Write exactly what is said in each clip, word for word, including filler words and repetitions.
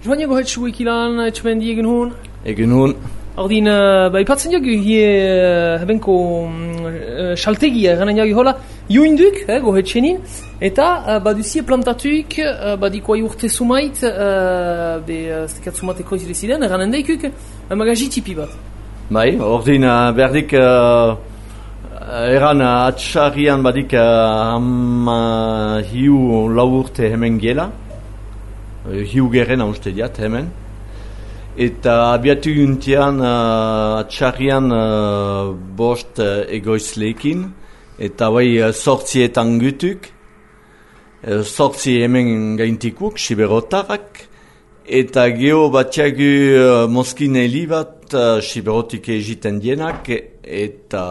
Joaniago hetsu ekilan, etxemendi egin hon? Egin hon. Ordin, uh, ba, ipatzen jogu hie uh, hebenko uh, saltegia, gana jogu hola, joinduk, eh, gohetxenin, eta uh, baduzie plantatuik, uh, badikoa urte sumait, uh, be, uh, stekat sumateko izileziden, eranen daikuk, uh, magaji tipi bat. Bai, ordin, uh, berdik, uh, eran uh, atxarrian badik uh, am uh, hiu lau urte hemen gela, uh, hiu geren hauste diat hemen. Eta abiatu guntian uh, atxarrian uh, bost uh, egoizlekin, eta bai uh, sortzietan gutuk, uh, sortzi hemen gaintikuk, siberotarrak, eta geho batiagu uh, moskin heli bat uh, siberotik egiten dienak, eta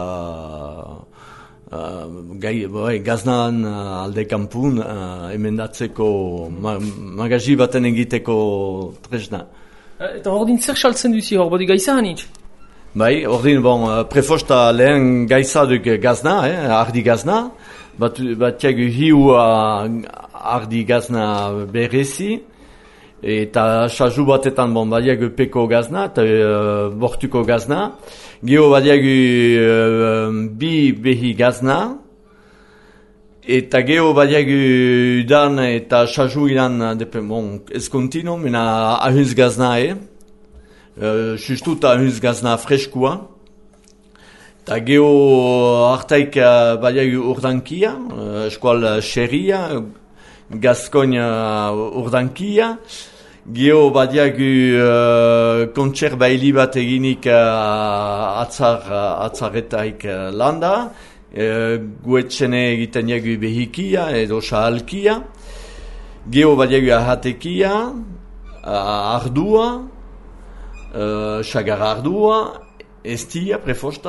uh, gai, bai, gaznan uh, alde kampun uh, emendatzeko ma, magazi baten egiteko tresna. Eta ordin zer saltzen duzi hor, badi gaiza hanitz? Bai, ordin, bon, prefosta lehen gaiza duk gazna, eh, ardi gazna, bat, batiagu hiu uh, ardi gazna berezi, eta saju batetan, bon, badiagu peko gazna, eta uh, bortuko gazna, geho badiagu uh, bi behi gazna, eta geho badiagu dan eta saju ilan, depen, bon, ez kontino, mena ahunz gazna e, uh, justut ahunz gazna freskua, eta geho hartaik uh, badiagu urdankia, uh, eskual xerria, Gaskoina urdankia, geho badiagu uh, kontserba hili bat eginik uh, atzar, atzarretaik uh, landa, Uh, guetxene egiten jagu behikia edo sahalkia, geho badiagu ahatekia, uh, ardua, uh, sagar ardua, estia, prefosta,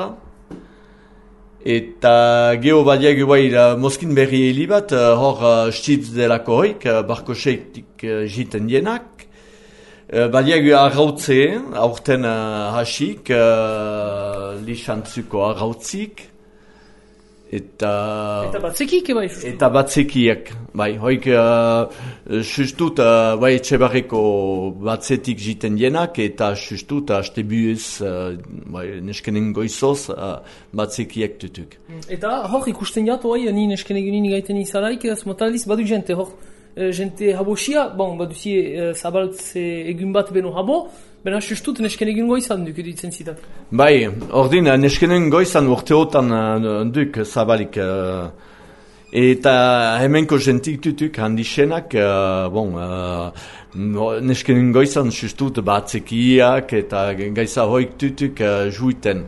eta geho badiagu bai uh, moskin berri heli bat, uh, hor uh, stitz delako hoik, uh, barkosetik uh, jiten dienak, uh, badiagu arrautze, aurten uh, hasik, uh, lixantzuko arrautzik, Eta... Eta batzekik, bai? Eta batzekiek, bai. Hoik, uh, sustut, uh, bai, etxebarreko batzetik jiten dienak, eta sustut, haste buez, uh, bai, neskenen goizoz, uh, batzekiek tutuk. Eta hor ikusten jatu, bai, ni neskenen ginen gaiten izalaik, smotaliz, badu jente, hor, jente habosia, bon, baduzi, uh, zabaltze egun bat beno habo, bena sustut neskenen egin goizan duk editzen zitak. Bai, ordin, neskenen goizan urteotan uh, duk zabalik. Uh, eta hemenko jentik tutuk handixenak, uh, bon, uh, neskenen goizan sustut batzekiak eta gaiza hoik tutuk uh, juiten.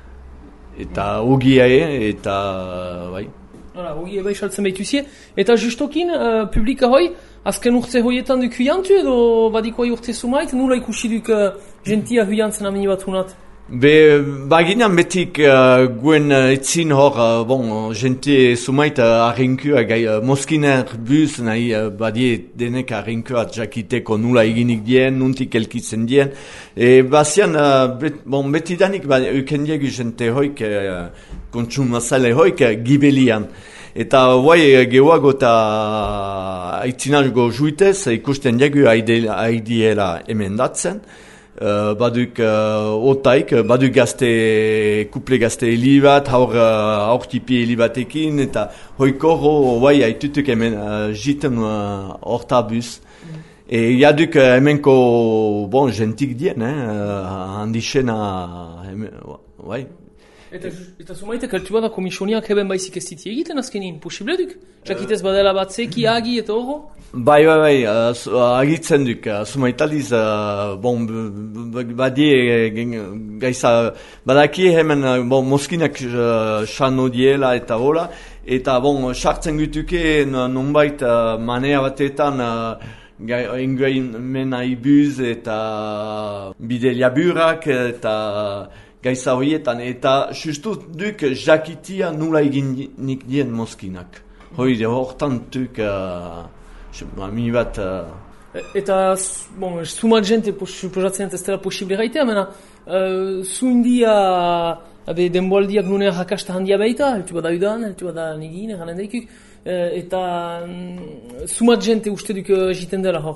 Eta ugia e, eta uh, bai. Hala, ugia bai saltzen behituzie. Eta justokin, uh, publika hoi, azken urte hoietan duk huiantu edo badiko urte sumait, nula ikusi duk uh, gentia huiantzen amini bat hunat? Be, baginan betik uh, guen uh, etzin hor, uh, bon, gente sumait uh, arrinkua, gai uh, moskiner buz nahi uh, badie denek arrinkua jakiteko nula eginik dien, nuntik elkitzen dien. E bazian, uh, bet, bon, betidanik ba, eukendiegu gente hoik, uh, kontsumazale hoik, uh, gibelian. Eta guai gehuago eta aitzinago juitez ikusten diegu aidiela emendatzen. Uh, baduk uh, otaik, baduk gazte, kuple gazte heli bat, haur, uh, haur tipi heli batekin, eta hoikoro guai haitutuk hemen uh, jiten horta uh, buz. Mm. E jaduk uh, hemenko, bon, jentik dien, eh, uh, handixena, guai. Eta, eta sumaitek altu bada komisioniak heben baizik ez ziti egiten azkenin, posible duk? Jakitez badela batzeki, agi eta horro? Bai, bai, bai, uh, agitzen duk, uh, sumaitaliz, uh, bon, badie, gaiza, badaki hemen, uh, bon, moskinak xano uh, diela eta hola, eta, bon, sartzen gutuke, nonbait, uh, manea batetan, uh, enguain mena ibuz eta bide liaburak eta gaiza horietan, eta justu duk jakitia nula eginik dien moskinak. Hoi de hortan duk, uh, mini bat... Uh... Eta, bon, sumat jente suposatzen ez dela posible gaitea, mena, uh, zuindia, abe, denboldiak nunea jakasta handia baita, heltu bada udan, heltu bada nigin, eranen daikuk, uh, eta um, sumat jente uste duk uh, jiten dela hor.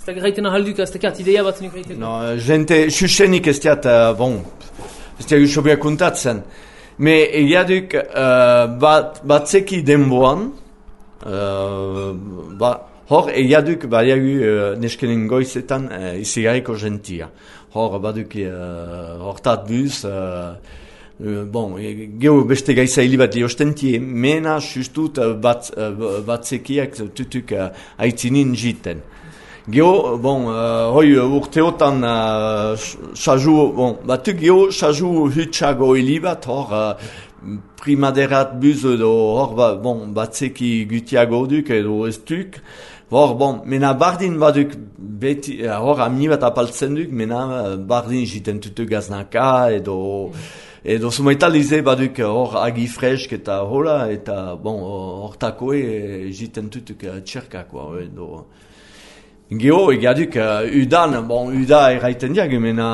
Ez da gaitena halduk, ez da kat ideia bat nik gaiteko. No, jente, xuxenik ez diat, uh, bon, ez diat usobia kontatzen. Me egia duk, uh, bat, batzeki denboan, uh, ba, hor egia duk, badiagu uh, neskenen goizetan uh, izigarriko gentia. Hor, baduk, uh, hortat buz, uh, uh, bon, e, geho beste gaiza hili bat liostentie, mena justut uh, bat, uh, batzekiak tutuk uh, aitzinin jiten. Geho, bon, uh, hoi urteotan saju, uh, bon, batuk geho saju hutsago hili bat, hor, uh, primaderat buz edo, hor, ba, bon, batzeki gutiago duk edo ez duk. Hor, bon, mena bardin baduk beti, hor, amni bat apaltzen duk, mena bardin jiten tutu gaznaka, edo, edo sumaitalize baduk hor agi fresk eta hola, eta, bon, hortakoe jiten tutuk txerkako, edo. Geho, egaduk, udan, bon, uda erraiten diag, mena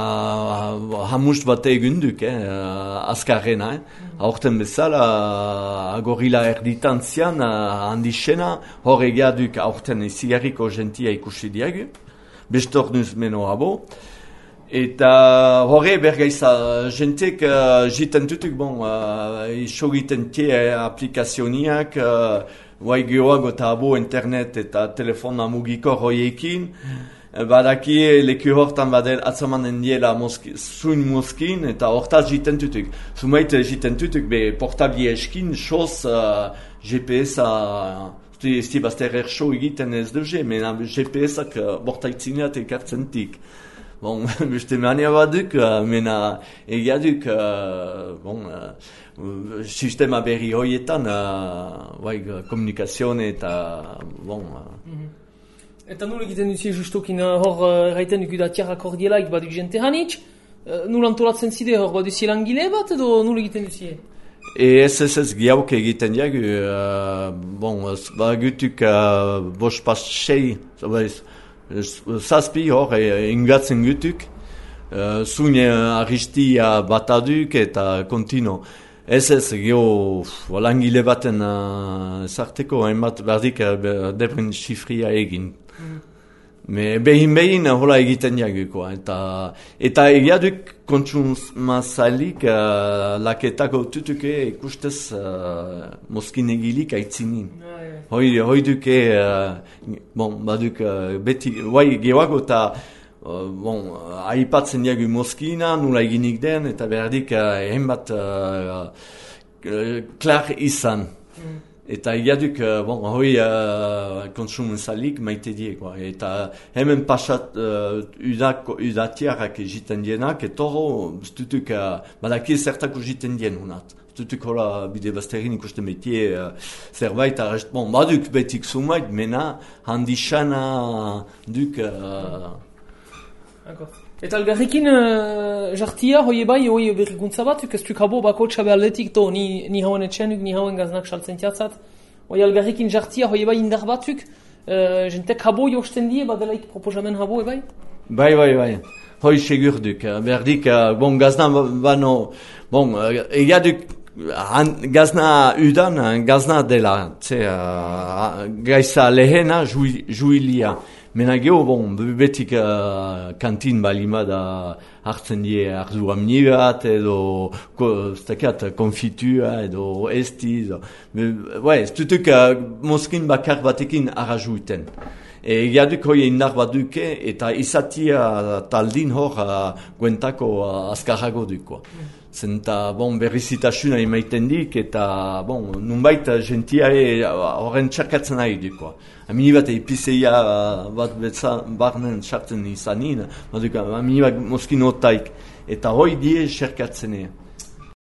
hamust bat egun duk, eh, azkarrena, eh. Horten bezala, agorila erditan zian, handixena, hor egaduk, horten izigarriko gentia ikusi diag, bestornuz meno abo. Eta horre bergaiza, jentek uh, jiten tutuk, bon, uh, isogiten tie aplikazioniak, uh, Guai gehoago eta abo internet eta telefona mugikor hoiekin, mm. badaki leku hortan badel atzamanen diela moski, zuin moskin eta hortaz jiten tutuk. Zumait jiten tutuk be portabli eskin, soz uh, G P S-a, ez di bazter erxo egiten ez duze, mena G P S-ak uh, bortaitzineat ekartzentik. Bon, beste mania baduk, uh, mena egiaduk, uh, bon, uh, sistema berri hoietan, uh, bai, komunikazione eta, bon... Uh. Mm-hmm. Eta nul egiten duzie justokin uh, hor uh, gaiten dugu da tiara kordielaik baduk jente hanitz, uh, nul antolatzen zide hor baduzie langile bat edo nul egiten duzie? E ez ez ez giauk egiten diagu, uh, bon, bagutuk uh, bos pas sei, zabaiz, zazpi hor, ingatzen gutuk, uh, zune arristia bataduk eta kontino. Ez ez, geho, langile baten uh, zarteko, hainbat berdik uh, debren xifria egin. Mm. Me behin behin hola egiten jaguko. Eta, eta egiaduk kontsumazalik uh, laketako tutuke ikustez uh, moskin egilik aitzinin. Ah, yeah. Hoi, hoi duke, uh, bon, baduk uh, beti, guai gehoago eta uh, bon, aipatzen jagu moskina, nula eginik den, eta berdik uh, hainbat uh, uh, klar izan. Mm. Eta egiaduk, bon, hoi uh, kontsumenzalik maite die, eta hemen pasat uh, udak, udatiarak egiten dienak, etoro, stutuk, uh, badaki zertako egiten dien honat. Stutuk hola bide bazterin ikusten betie uh, zerbait, arrest, bon, baduk betik sumait, mena handixana duk... Uh, Eta algarrikin uh, jartia, hoi ebai, hoi berrikuntza bat, ez duk habo bako txabe aldetik, to, ni, ni hauen etxenuk, ni hauen gaznak saltzen tiatzat. Hoi algarrikin jartia, hoi ebai indar batuk, uh, jentek habo josten die, badelaik proposamen habo ebai? Bai, bai, bai. Hoi segur duk, berdik, uh, bon, gazna bano, bon, uh, egaduk, gazna udan, gazna dela, tse, uh, gaiza lehena, juilia. Mena geho, bon, betik uh, kantin balima da hartzen die ardu amni bat, edo ko, stakat, konfitua, edo esti, edo. Ouais, ez dutuk uh, moskin bakar batekin arrajuiten. E egiaduk hoi indar bat duke, eta izatia taldin hor uh, guentako uh, azkarrago duko. Mm. Zenta, bon, berrizitasuna emaiten dik, eta, bon, nunbait gentiare horren txarkatzen nahi duko. Amini bat epizeia bat betzan, barnen txartzen izanin, amini bat moskinotaik, eta hoi die txarkatzenea.